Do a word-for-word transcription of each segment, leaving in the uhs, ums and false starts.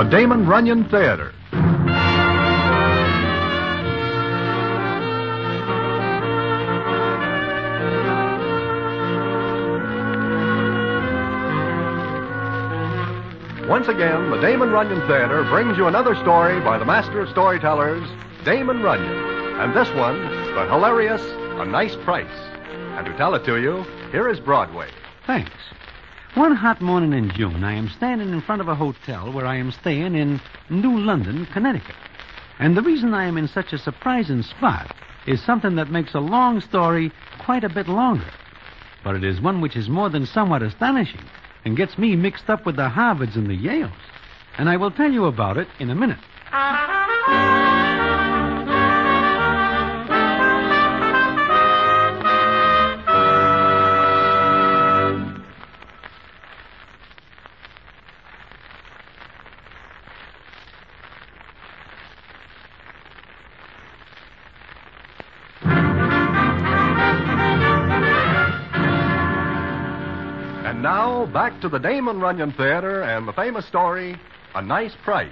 the Damon Runyon Theater. Once again, the Damon Runyon Theater brings you another story by the master of storytellers, Damon Runyon. And this one, the hilarious A Nice Price. And to tell it to you, here is Broadway. Thanks. One hot morning in June, I am standing in front of a hotel where I am staying in New London, Connecticut. And the reason I am in such a surprising spot is something that makes a long story quite a bit longer. But it is one which is more than somewhat astonishing and gets me mixed up with the Harvards and the Yales. And I will tell you about it in a minute. And now, back to the Damon Runyon Theater and the famous story, A Nice Price.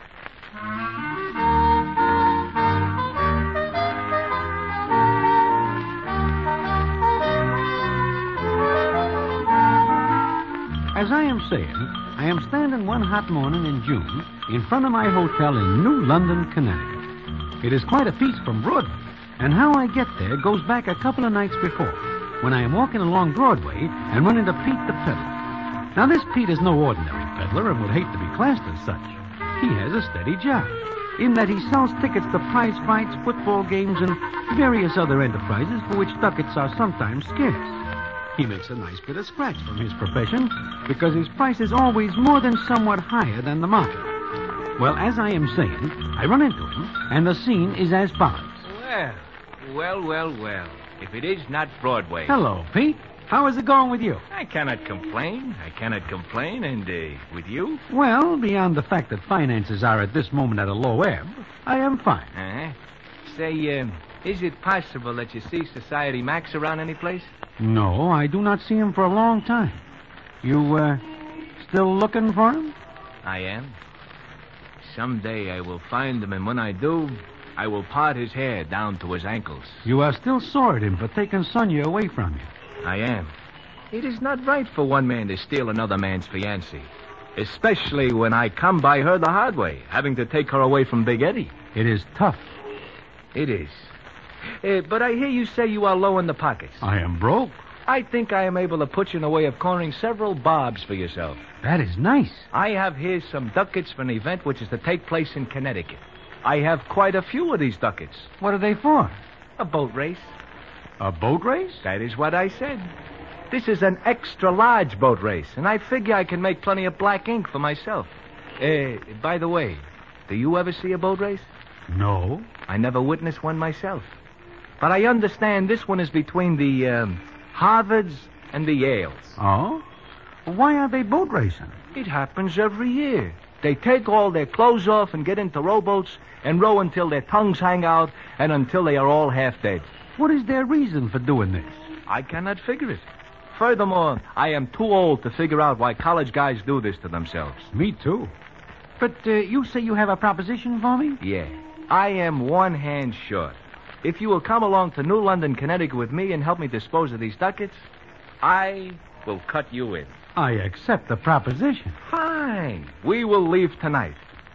As I am saying, I am standing one hot morning in June in front of my hotel in New London, Connecticut. It is quite a piece from Broadway, and how I get there goes back a couple of nights before, when I am walking along Broadway and run into Pete the Peddler. Now, this Pete is no ordinary peddler and would hate to be classed as such. He has a steady job, in that he sells tickets to prize fights, football games, and various other enterprises for which ducats are sometimes scarce. He makes a nice bit of scratch from his profession because his price is always more than somewhat higher than the market. Well, as I am saying, I run into him, and the scene is as follows. Well, well, well, well. If it is not Broadway. Hello, Pete. How is it going with you? I cannot complain. I cannot complain. And uh, with you? Well, beyond the fact that finances are at this moment at a low ebb, I am fine. Uh-huh. Say, um, is it possible that you see Society Max around any place? No, I do not see him for a long time. You, uh, still looking for him? I am. Someday I will find him, and when I do, I will part his hair down to his ankles. You are still sore at him for taking Sonia away from you. I am. It is not right for one man to steal another man's fiancée, especially when I come by her the hard way, having to take her away from Big Eddie. It is tough. It is. Uh, but I hear you say you are low in the pockets. I am broke. I think I am able to put you in a way of cornering several bobs for yourself. That is nice. I have here some ducats for an event which is to take place in Connecticut. I have quite a few of these ducats. What are they for? A boat race. A boat race? That is what I said. This is an extra-large boat race, and I figure I can make plenty of black ink for myself. Uh, by the way, do you ever see a boat race? No. I never witnessed one myself. But I understand this one is between the um, Harvards and the Yales. Oh? Why are they boat racing? It happens every year. They take all their clothes off and get into rowboats and row until their tongues hang out and until they are all half dead. What is their reason for doing this? I cannot figure it. Furthermore, I am too old to figure out why college guys do this to themselves. Me too. But uh, you say you have a proposition for me? Yeah. I am one hand short. If you will come along to New London, Connecticut with me and help me dispose of these ducats, I will cut you in. I accept the proposition. Fine. We will leave tonight.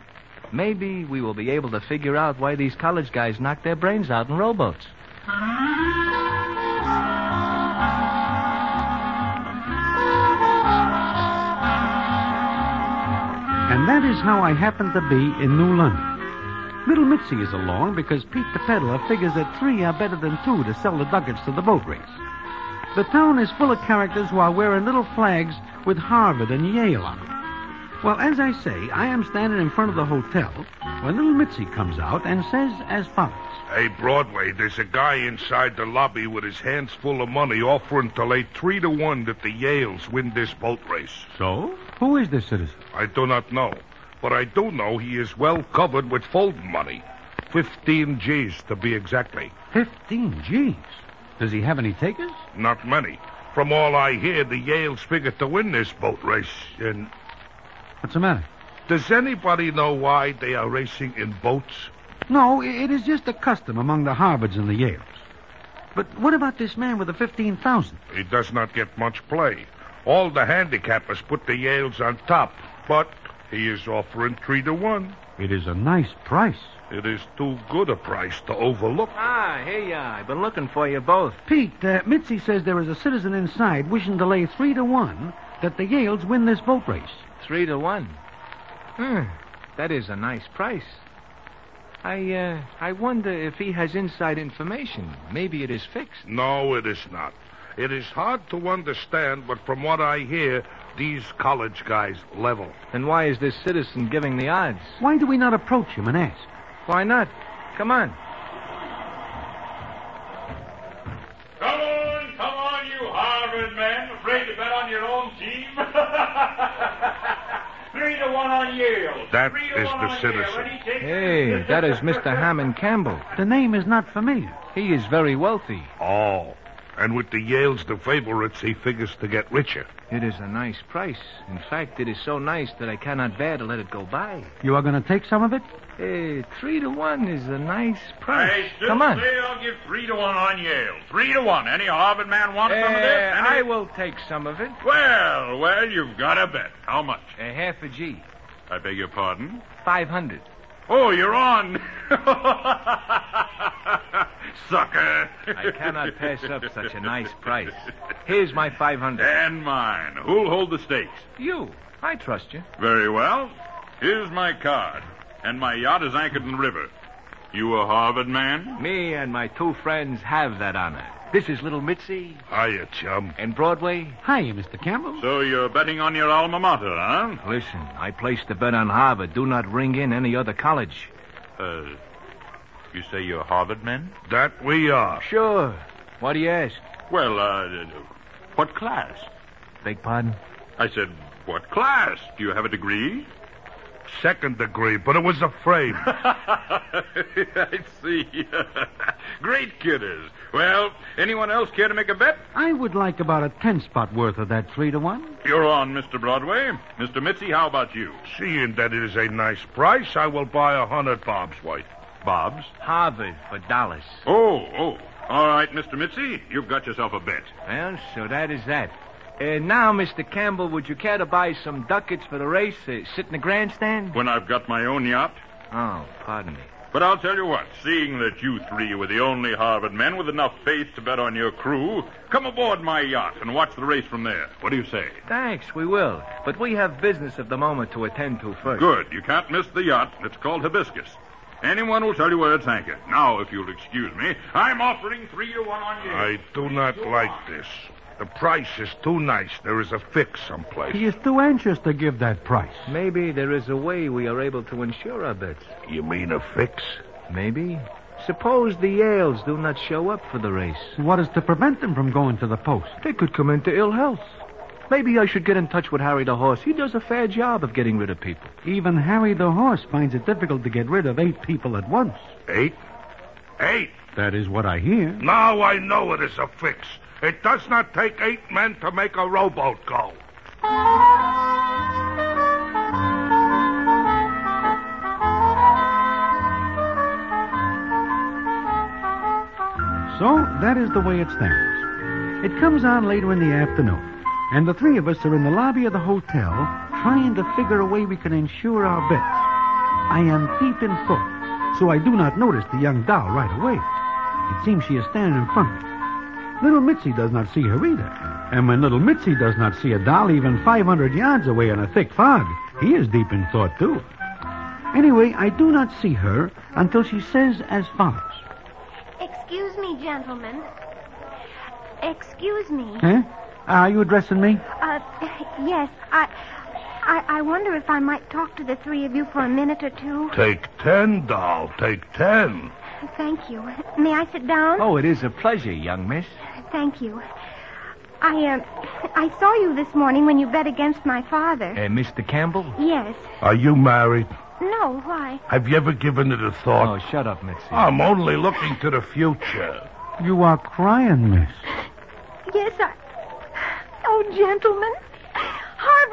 Maybe we will be able to figure out why these college guys knock their brains out in rowboats. And that is how I happen to be in New London. Little Mitzi is along because Pete the Peddler figures that three are better than two to sell the ducats to the boat race. The town is full of characters who are wearing little flags with Harvard and Yale on them. Well, as I say, I am standing in front of the hotel when little Mitzi comes out and says as follows. Hey, Broadway, there's a guy inside the lobby with his hands full of money offering to lay three to one that the Yales win this boat race. So? Who is this citizen? I do not know, but I do know he is well covered with folding money. Fifteen G's, to be exactly. Fifteen G's? Does he have any takers? Not many. From all I hear, the Yales figure to win this boat race, and... What's the matter? Does anybody know why they are racing in boats? No, i- it is just a custom among the Harvards and the Yales. But what about this man with the fifteen thousand? He does not get much play. All the handicappers put the Yales on top, but he is offering three to one. It is a nice price. It is too good a price to overlook. Ah, here you are. I've been looking for you both. Pete, uh, Mitzi says there is a citizen inside wishing to lay three to one that the Yales win this boat race. Three to one. Hmm. That is a nice price. I, uh, I wonder if he has inside information. Maybe it is fixed. No, it is not. It is hard to understand, but from what I hear, these college guys level. Then why is this citizen giving the odds? Why do we not approach him and ask? Why not? Come on. Come on, come on, you Harvard men. Afraid to bet on your own team? Three to one on Yale. That Three to is one the on citizen. Yale. Ready, take Hey, that is Mister Hammond Campbell. The name is not familiar. He is very wealthy. Oh. And with the Yales the favorites, he figures to get richer. It is a nice price. In fact, it is so nice that I cannot bear to let it go by. You are going to take some of it? Hey, three to one is a nice I price. still Come on. say I'll give three to one on Yale. Three to one. Any Harvard man want some of this? Eh, Any- I will take some of it. Well, well, you've got a bet. How much? A half a G. I beg your pardon? Five hundred. Oh, you're on. Sucker. I cannot pass up such a nice price. Here's my five hundred. And mine. Who'll hold the stakes? You. I trust you. Very well. Here's my card. And my yacht is anchored in the river. You a Harvard man? Me and my two friends have that honor. This is little Mitzi. Hiya, chum. And Broadway. Hi, Mister Campbell. So you're betting on your alma mater, huh? Listen, I placed a bet on Harvard. Do not ring in any other college. Uh, you say you're Harvard men? That we are. Sure. What do you ask? Well, uh, what class? Beg pardon? I said, what class? Do you have a degree? Second degree, but it was a frame. I see. Great kidders. Well, anyone else care to make a bet? I would like about a ten spot worth of that three to one. You're on, Mister Broadway. Mister Mitzi, how about you? Seeing that it is a nice price, I will buy a hundred bobs worth. Bob's? Harvard for dollars. Oh, oh. All right, Mister Mitzi, you've got yourself a bet. Well, so that is that. Uh, now, Mister Campbell, would you care to buy some ducats for the race? Uh, sit in the grandstand? When I've got my own yacht. Oh, pardon me. But I'll tell you what, seeing that you three were the only Harvard men with enough faith to bet on your crew, come aboard my yacht and watch the race from there. What do you say? Thanks, we will. But we have business of the moment to attend to first. Good. You can't miss the yacht. It's called Hibiscus. Anyone will tell you where it's anchored. Now, if you'll excuse me, I'm offering three to one on you. I do not like this. The price is too nice. There is a fix someplace. He is too anxious to give that price. Maybe there is a way we are able to insure our bets. You mean a fix? Maybe. Suppose the Yales do not show up for the race. What is to prevent them from going to the post? They could come into ill health. Maybe I should get in touch with Harry the Horse. He does a fair job of getting rid of people. Even Harry the Horse finds it difficult to get rid of eight people at once. Eight? Eight? That is what I hear. Now I know it is a fix. It does not take eight men to make a rowboat go. So, that is the way it stands. It comes on later in the afternoon, and the three of us are in the lobby of the hotel trying to figure a way we can insure our bets. I am deep in thought, so I do not notice the young doll right away. It seems she is standing in front of me. Little Mitzi does not see her either. And when little Mitzi does not see a doll even five hundred yards away in a thick fog, he is deep in thought, too. Anyway, I do not see her until she says as follows. Excuse me, gentlemen. Excuse me. Eh? Are you addressing me? Uh, yes, I, I, I wonder if I might talk to the three of you for a minute or two. Take ten, doll. Take ten. Thank you. May I sit down? Oh, it is a pleasure, young miss. Thank you. I, uh, I saw you this morning when you bet against my father. Uh, Mister Campbell? Yes. Are you married? No, why? Have you ever given it a Oh, thought? shut up, Mitzi. I'm only looking to the future. You are crying, miss. Yes, I... Oh, gentlemen. Harvard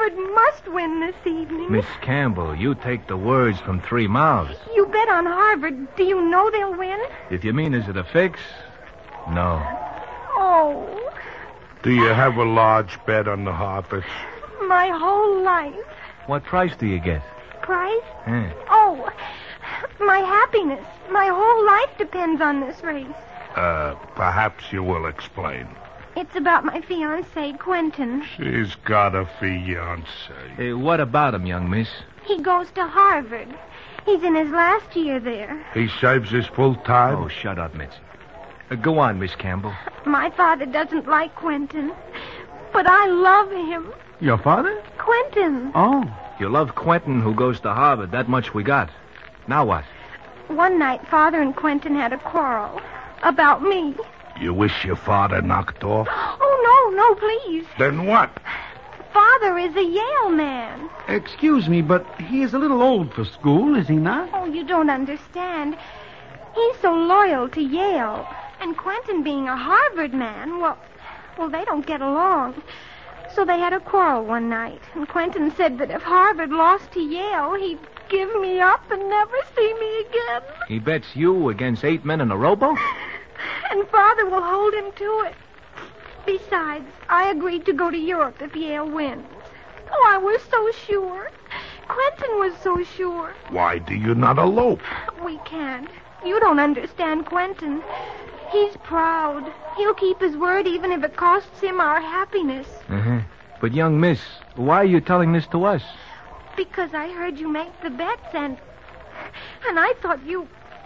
Harvard must win this evening. Miss Campbell, you take the words from three mouths. You bet on Harvard. Do you know they'll win? If you mean, is it a fix? No. Oh, Do you have a large bet on the Harvards? my whole life. What price do you get? Price? Eh. Oh, my happiness. My whole life depends on this race. Uh, perhaps you will explain. It's about my fiancé, Quentin. She's got a fiancé. Hey, what about him, young miss? He goes to Harvard. He's in his last year there. He serves his full time? Oh, shut up, Mitzi. Uh, go on, Miss Campbell. My father doesn't like Quentin, but I love him. Your father? Quentin. Oh. You love Quentin, who goes to Harvard. That much we got. Now what? One night, Father and Quentin had a quarrel about me. You wish your father knocked off? Oh, no, no, please. Then what? Father is a Yale man. Excuse me, but he is a little old for school, is he not? Oh, you don't understand. He's so loyal to Yale. And Quentin being a Harvard man, well, well, they don't get along. So they had a quarrel one night. And Quentin said that if Harvard lost to Yale, he'd give me up and never see me again. He bets you against eight men in a rowboat? And Father will hold him to it. Besides, I agreed to go to Europe if Yale wins. Oh, I was so sure. Quentin was so sure. Why do you not elope? We can't. You don't understand Quentin. He's proud. He'll keep his word even if it costs him our happiness. Uh-huh. But, young miss, why are you telling this to us? Because I heard you make the bets and... And I thought you...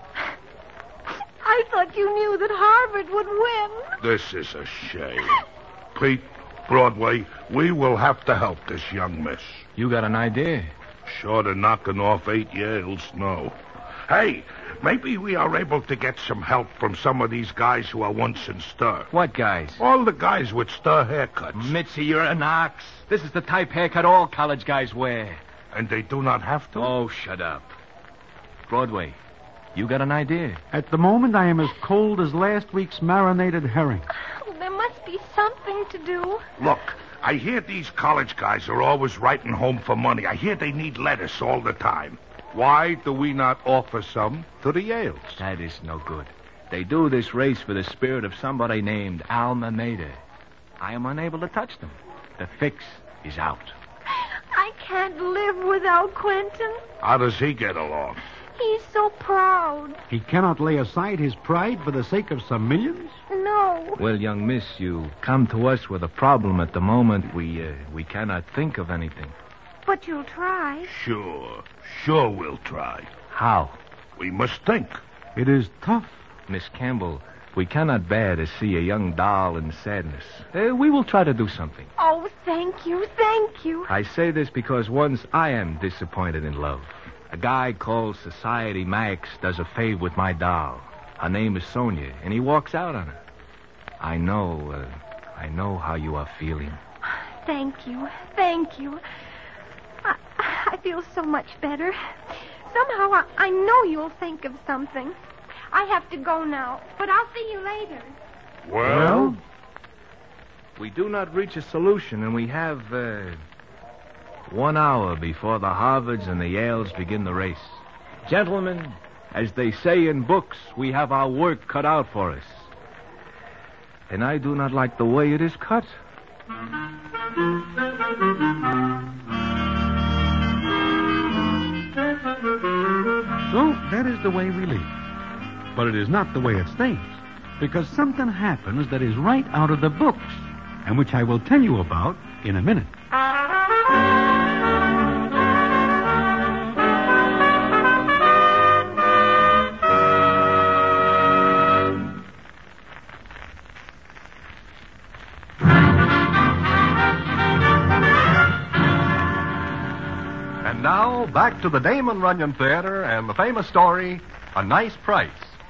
I thought you knew that Harvard would win. This is a shame. Pete, Broadway, we will have to help this young miss. You got an idea? Short of knocking off eight Yales, no. Hey, maybe we are able to get some help from some of these guys who are once in stir. What guys? All the guys with stir haircuts. Mitzi, you're an ox. This is the type haircut all college guys wear. And they do not have to? Oh, shut up. Broadway, you got an idea? At the moment, I am as cold as last week's marinated herring. Oh, there must be something to do. Look, I hear these college guys are always writing home for money. I hear they need lettuce all the time. Why do we not offer some to the Yales? That is no good. They do this race for the spirit of somebody named Alma Mater. I am unable to touch them. The fix is out. I can't live without Quentin. How does he get along? He's so proud. He cannot lay aside his pride for the sake of some millions? No. Well, young miss, you come to us with a problem at the moment. We, uh, we cannot think of anything. But you'll try. Sure, sure we'll try. How? We must think. It is tough. Miss Campbell, we cannot bear to see a young doll in sadness. Uh, we will try to do something. Oh, thank you, thank you. I say this because once I am disappointed in love. A guy called Society Max does a fave with my doll. Her name is Sonia, and he walks out on her. I know, uh, I know how you are feeling. Thank you, thank you. I, I feel so much better. Somehow I, I know you'll think of something. I have to go now, but I'll see you later. Well? We do not reach a solution, and we have, uh, one hour before the Harvards and the Yales begin the race. Gentlemen, as they say in books, we have our work cut out for us. And I do not like the way it is cut. So, that is the way we leave. But it is not the way it stays, because something happens that is right out of the books, and which I will tell you about in a minute. And now, back to the Damon Runyon Theater and the famous story, A Nice Price.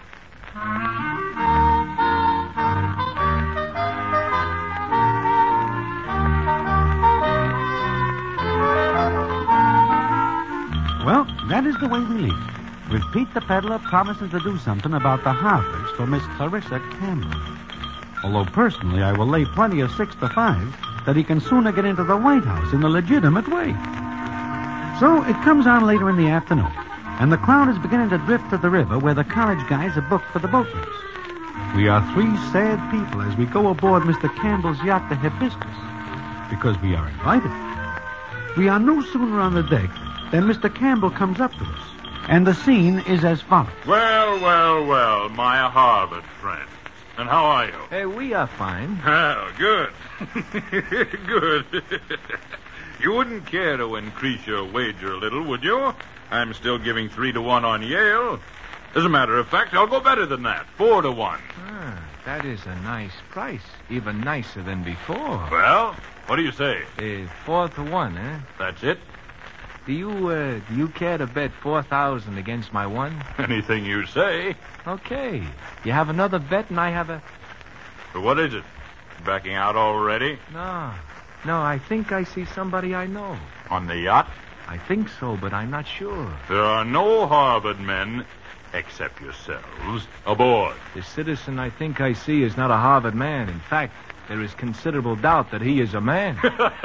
Well, that is the way we leave, with Pete the peddler promising to do something about the Harvards for Miss Clarissa Campbell. Although personally I will lay plenty of six to five that he can sooner get into the White House in a legitimate way. So it comes on later in the afternoon, and the crowd is beginning to drift to the river where the college guys are booked for the boat race. We are three sad people as we go aboard Mister Campbell's yacht, the Hibiscus, because we are invited. We are no sooner on the deck than Mister Campbell comes up to us, and the scene is as follows. Well, well, well, my Harvard friend. And how are you? Hey, we are fine. Oh, good. Good. You wouldn't care to increase your wager a little, would you? I'm still giving three to one on Yale. As a matter of fact, I'll go better than that. Four to one. Ah, that is a nice price. Even nicer than before. Well, what do you say? Uh, four to one, eh? That's it? Do you, uh, do you care to bet four thousand against my one? Anything you say. Okay. You have another bet and I have a... But what is it? Backing out already? No. No, I think I see somebody I know. On the yacht? I think so, but I'm not sure. There are no Harvard men, except yourselves, aboard. The citizen I think I see is not a Harvard man. In fact, there is considerable doubt that he is a man.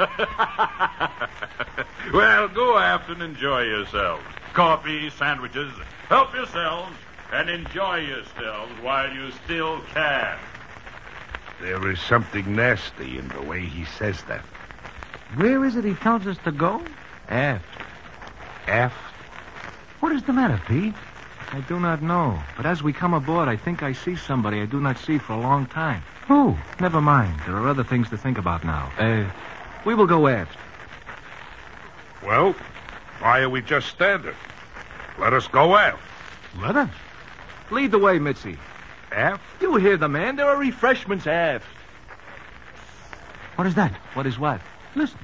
Well, go aft and enjoy yourselves. Coffee, sandwiches. Help yourselves and enjoy yourselves while you still can. There is something nasty in the way he says that. Where is it he tells us to go? Aft. Aft? What is the matter, Pete? I do not know. But as we come aboard, I think I see somebody I do not see for a long time. Who? Never mind. There are other things to think about now. Uh, we will go aft. Well, why are we just standing? Let us go aft. Let us. Lead the way, Mitzi. Aft? You hear the man. There are refreshments aft. What is that? What is what? Listen.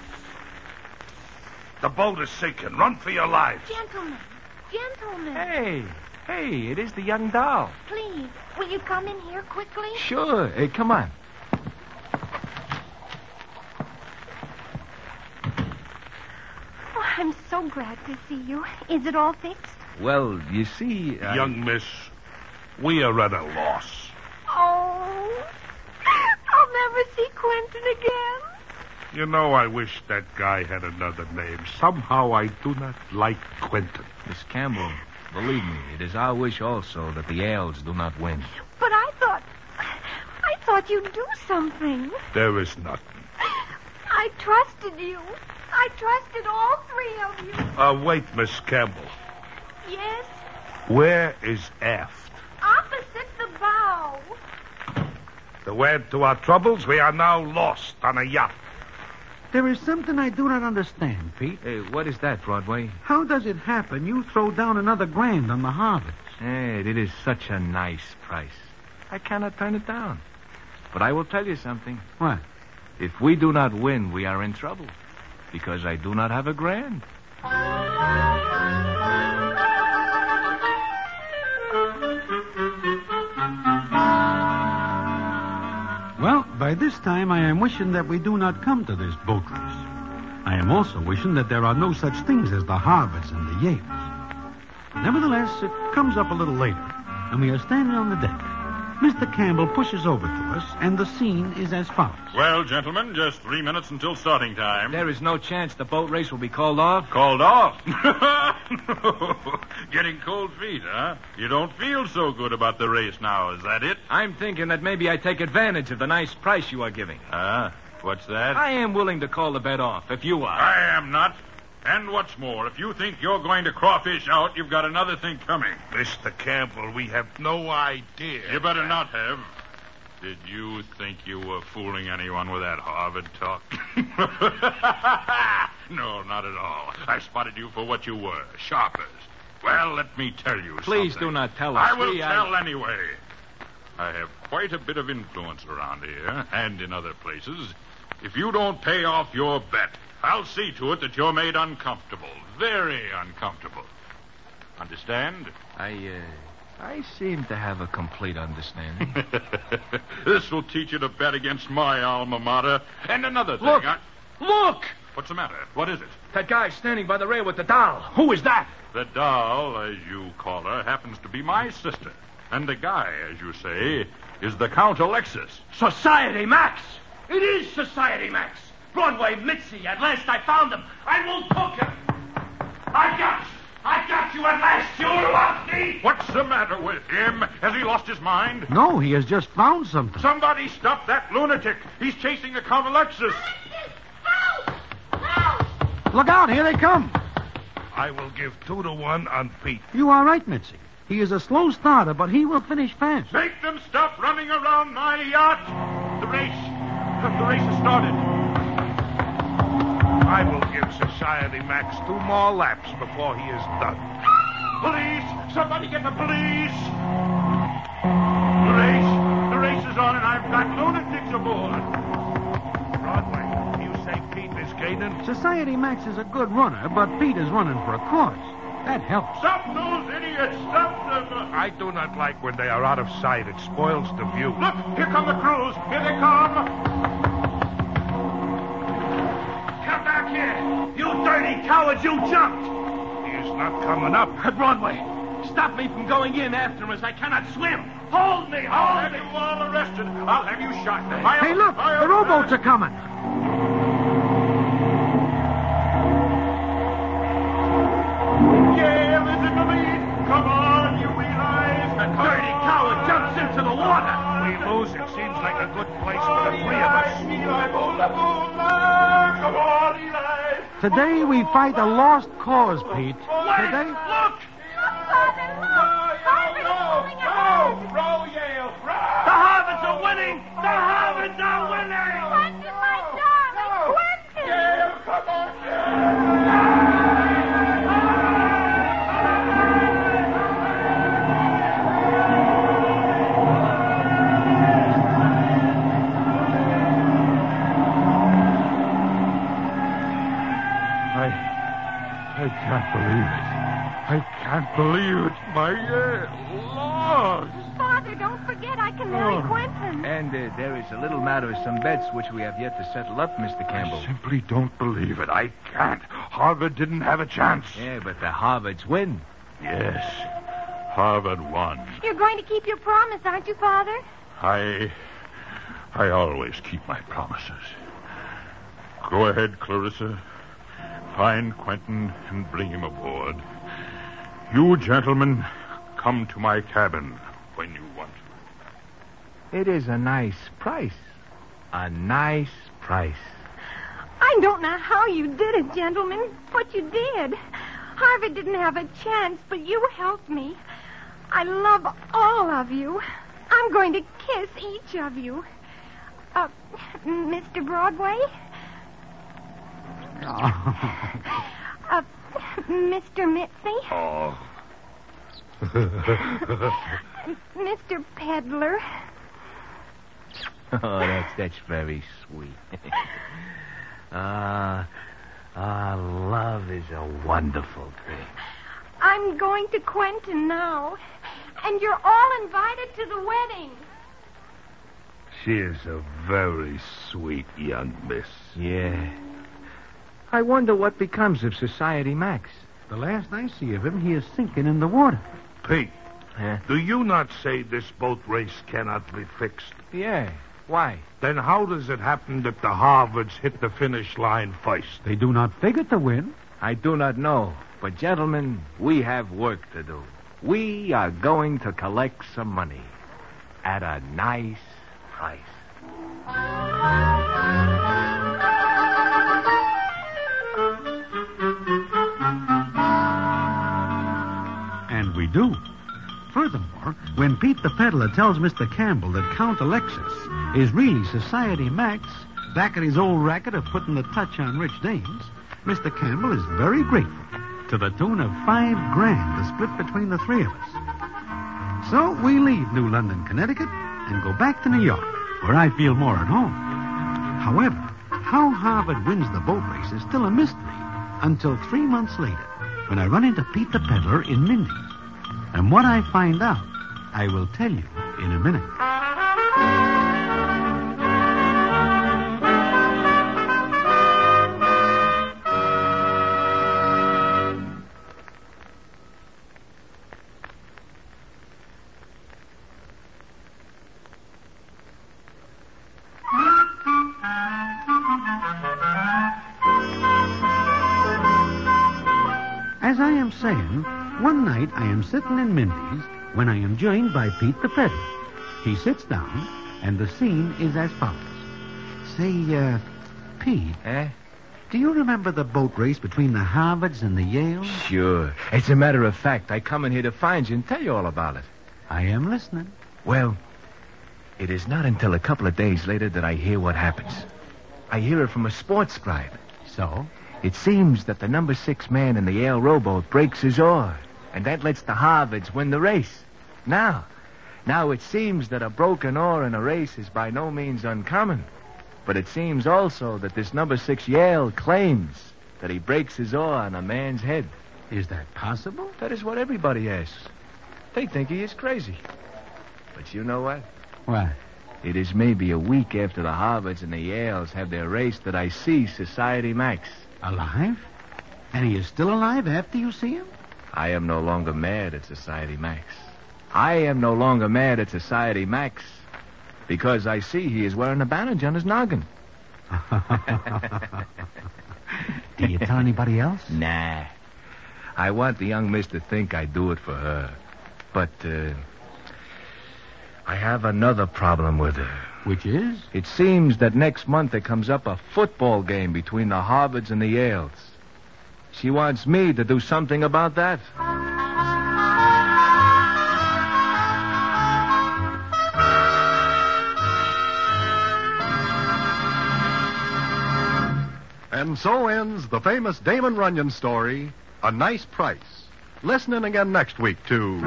The boat is sinking. Run for your lives. Gentlemen, gentlemen. Hey, hey, it is the young doll. Please, will you come in here quickly? Sure. Hey, come on. Oh, I'm so glad to see you. Is it all fixed? Well, you see... I... Young miss, we are at a loss. Oh, I'll never see Quentin again. You know, I wish that guy had another name. Somehow I do not like Quentin. Miss Campbell, believe me, it is our wish also that the Yales do not win. But I thought... I thought you'd do something. There is nothing. I trusted you. I trusted all three of you. Uh, wait, Miss Campbell. Yes? Where is aft? Opposite the bow. To add to our troubles, we are now lost on a yacht. There is something I do not understand, Pete. Hey, what is that, Broadway? How does it happen you throw down another grand on the Harvards? Hey, it is such a nice price. I cannot turn it down. But I will tell you something. What? If we do not win, we are in trouble. Because I do not have a grand. Well, by this time I am wishing that we do not come to this boat race. I am also wishing that there are no such things as the Harvards and the Yales. Nevertheless, it comes up a little later, and we are standing on the deck. Mister Campbell pushes over to us, and the scene is as follows. Well, gentlemen, just three minutes until starting time. There is no chance the boat race will be called off? Called off? Getting cold feet, huh? You don't feel so good about the race now, is that it? I'm thinking that maybe I take advantage of the nice price you are giving. Ah, what's that? I am willing to call the bet off, if you are. I am not. And what's more, if you think you're going to crawfish out, you've got another thing coming. Mister Campbell, we have no idea. You better not have. Did you think you were fooling anyone with that Harvard talk? No, not at all. I spotted you for what you were, sharpers. Well, let me tell you Please something. do not tell us. I will We, tell I... anyway. I have quite a bit of influence around here and in other places. If you don't pay off your bet, I'll see to it that you're made uncomfortable. Very uncomfortable. Understand? I, uh, I seem to have a complete understanding. This will teach you to bet against my alma mater. And another thing. Look! I... Look! What's the matter? What is it? That guy standing by the rail with the doll. Who is that? The doll, as you call her, happens to be my sister. And the guy, as you say, is the Count Alexis. Society Max! It is Society Max. Broadway Mitzi. At last I found him. I won't poke him. I got you. I got you at last. You lost me. What's the matter with him? Has he lost his mind? No, he has just found something. Somebody stop that lunatic. He's chasing a Count Alexis. Help! Help! Look out, here they come. I will give two to one on Pete. You are right, Mitzi. He is a slow starter, but he will finish fast. Make them stop running around my yacht. The race. The race has started. I will give Society Max two more laps before he is done. Police! Somebody get the police! The race. The race is on, and I've got lunatics aboard. Broadway, you say Pete is gaining? Society Max is a good runner, but Pete is running for a cause. That helps. Stop those idiots! Stop them! I do not like when they are out of sight. It spoils the view. Look, here come the crews. Here they come. Come back here. You dirty cowards. You jumped. He is not coming up. Broadway, stop me from going in after him as I cannot swim. Hold me. I'll Hold have me. you all arrested. I'll have you shot. Fire, Hey, look, fire, the rowboats are coming. Yale is in the lead. Come on, you Eli's. The dirty coward jumps into the water. We lose. It seems like a good place for the three of us. Eli, bola, bola. Come on, Eli. Today we fight a lost cause, Pete. Today. Look. Father, look! Harvard is pulling ahead! Row, Yale, row. The Harvards are winning. The Harvards are winning. Quentin, my darling! Quentin! Yale, come on, Yale. I can't believe it. I can't believe it. My Yale lost. Father, don't forget I can marry Oh. Quentin. And uh, there is a little matter of some bets which we have yet to settle up, Mister Campbell. I simply don't believe it. I can't. Harvard didn't have a chance. Yeah, but the Harvards win. Yes, Harvard won. You're going to keep your promise, aren't you, Father? I... I always keep my promises. Go ahead, Clarissa. Find Quentin and bring him aboard. You gentlemen, come to my cabin when you want to. It is a nice price. A nice price. I don't know how you did it, gentlemen, but you did. Harvard didn't have a chance, but you helped me. I love all of you. I'm going to kiss each of you. Uh, Mister Broadway? Uh, Mister Mitzi? Oh. Mister Peddler? Oh, that's that's very sweet. Ah, ah, love is a wonderful thing. I'm going to Quentin now. And you're all invited to the wedding. She is a very sweet young miss. Yeah. I wonder what becomes of Society Max. The last I see of him, he is sinking in the water. Pete, Huh? do you not say this boat race cannot be fixed? Yeah. Why? Then how does it happen that the Harvards hit the finish line first? They do not figure to win. I do not know. But, gentlemen, we have work to do. We are going to collect some money at a nice price. And we do. Furthermore, when Pete the Peddler tells Mister Campbell that Count Alexis is really Society Max, back at his old racket of putting the touch on rich dames, Mister Campbell is very grateful, to the tune of five grand to split between the three of us. So we leave New London, Connecticut, and go back to New York, where I feel more at home. However, how Harvard wins the boat race is still a mystery until three months later, when I run into Pete the Peddler in Mindy's. And what I find out, I will tell you in a minute. as I am saying, one night I am sitting in Mindy's when I am joined by Pete the peddler. He sits down, and the scene is as follows. Say, uh, Pete, Eh? do you remember the boat race between the Harvards and the Yales? Sure. As a matter of fact, I come in here to find you and tell you all about it. I am listening. Well, it is not until a couple of days later that I hear what happens. I hear it from a sports scribe. So? It seems that the number six man in the Yale rowboat breaks his oar, and that lets the Harvards win the race. Now, now it seems that a broken oar in a race is by no means uncommon. But it seems also that this number six Yale claims that he breaks his oar on a man's head. Is that possible? That is what everybody asks. They think he is crazy. But you know what? What? It is maybe a week after the Harvards and the Yales have their race that I see Society Max. Alive? And he is still alive after you see him? I am no longer mad at Society Max. I am no longer mad at Society Max because I see he is wearing a bandage on his noggin. Do you tell anybody else? Nah. I want the young miss to think I do it for her. But, uh, I have another problem with her. Which is? It seems that next month there comes up a football game between the Harvards and the Yales. She wants me to do something about that. And so ends the famous Damon Runyon story, A Nice Price. Listen in again next week to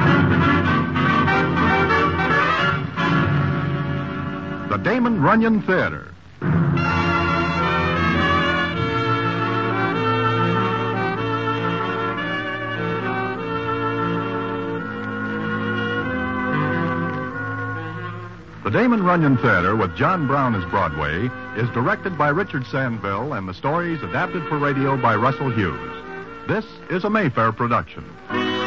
the Damon Runyon Theater. The Damon Runyon Theater, with John Brown as Broadway, is directed by Richard Sandville and the stories adapted for radio by Russell Hughes. This is a Mayfair production.